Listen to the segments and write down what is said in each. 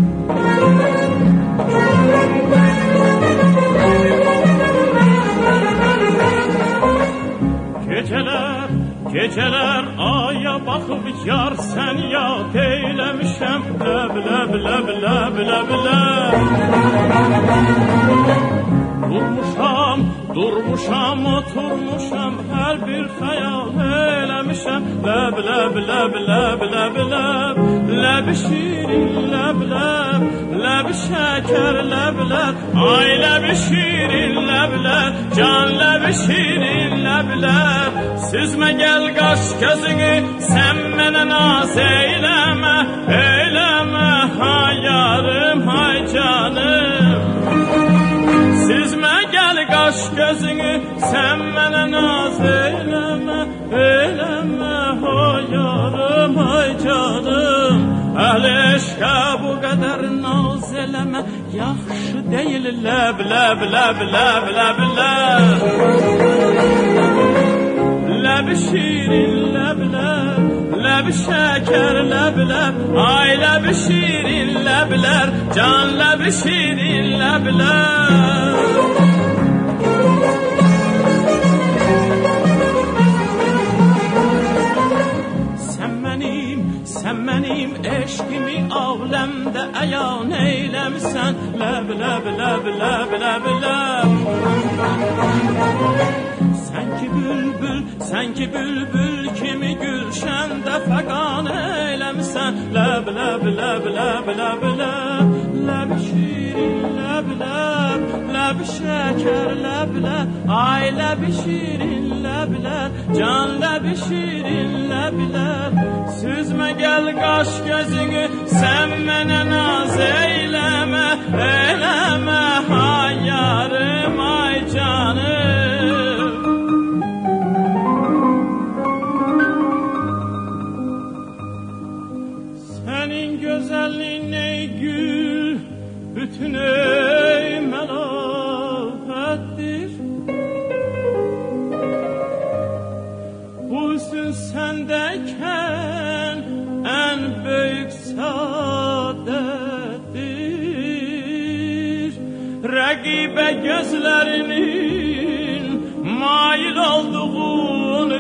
Geceler aya bakıb yar sən yad eyləmişəm, ləb, ləb, ləb, ləb, ləb, ləb. Durmuşam, oturmuşam, hər bir xəyal eləmişəm, ləb, ləb, ləb, ləb, ləb, ləb. Ləbi şirin, ləb, ləb, ləbi şəkər, ləb, ləb. Ay ləbi şirin, ləb, ləb, can ləbi şirin, ləb, ləb. Süzmə gəl qaş gözünü, sən mənə naz eyləmə, eyləmə, hay yarım, hay canım. Süzmə gəl qaş gözünü, sən mənə naz eyləmə, eyləmə, hay yarım, hay canım. Əhl eşqə bu qədər naz eləmə, yaxşı deyil, ləb, ləb, ləb, ləb, ləb, ləb. Ləbi şirin, ləb, ləb, ləbi şəkər, ləb, ləb. Ay ləbi şirin, ləb, ləb, can ləbi şirin, ləb, ləb. Sən mənim eşqimi ağləmdə əyan eyləmisən, ləb, ləb, ləb, ləb, ləb, ləb. Sən ki bülbül kimi gülşəndə fəqan eyləmisən, ləb, ləb, ləb, ləb, ləb, ləb. Ləbi şirin, ləb, ləb, ləbi şəkər, ləb, ləb. Ay ləbi şirin, ləb, ləb, can ləbi şirin, ləb, ləb. Süzmə gəl qaş gözünü, sən mənə naz eyləmə, eyləmə, hay yarım, ay canım. Sənin gözəlliyin ey gül, bütün ey məlafətdir. Bu hüsn səndəykən ən böyük saadətdir. Rəqibə gözlərinin mail olduğunu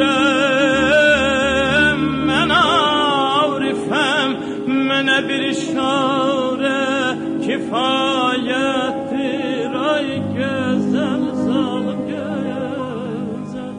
bilirəm. Mən arifəm, mənə bir işarə kifayətdir. Ay gözəl zalım gözəl.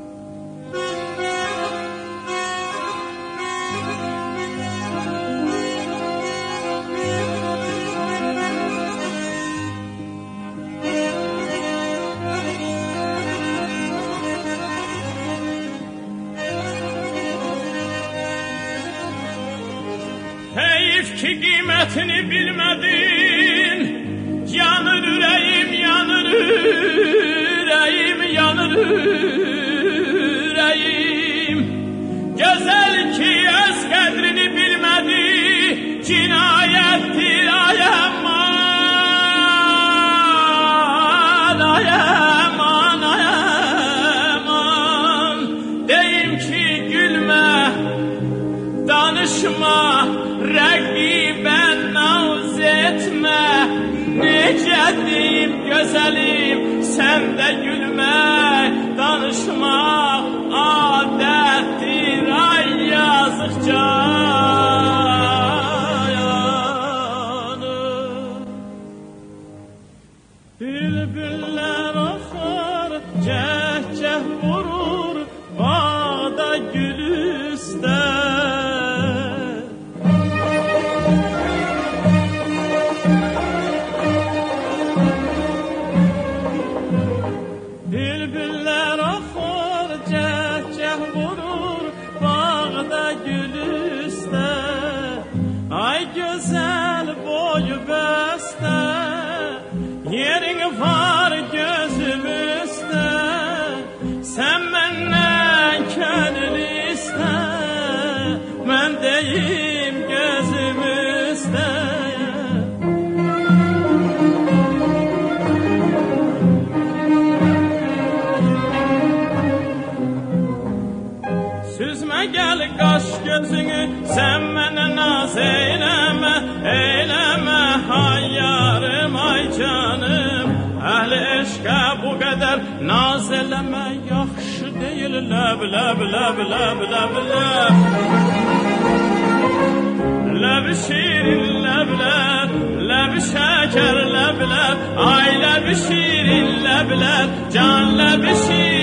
Heyif ki qiymətini bilmədin, yanır ürəyim, yanır ürəyim, yanır ürəyim. Gözəl ki öz qədrini bilmədi, cinayətdir, ay aman, ay aman, ay aman. Deyim ki gülmə, danışma, rəqibə naz etmə. Necə deyim gözəlim, sən də gülmək, danışmaq adətdir. Ay yazıq canım. Bülbüllər axar, cəhcəh vurur, bağda gül üstə. Bülbüllər axar, cəhcəh vurur, bağda gül üstə. Ay gözəl boyu bəstə, yerin var gözüm üstə. Sən məndən könül istə, mən deyim gözüm üstə. Süzmə gəl qaş gözünü, sən mənə naz eyləmə, eyləmə. naz eləmə yaxşı deyil, ləb, ləb, ləb, ləb, ləb, ləb. Ləb şirin, ləb, ləb, ləb şəkər, ləb, ləb, ay ləb şirin, ləb, ləb, can ləb şirin.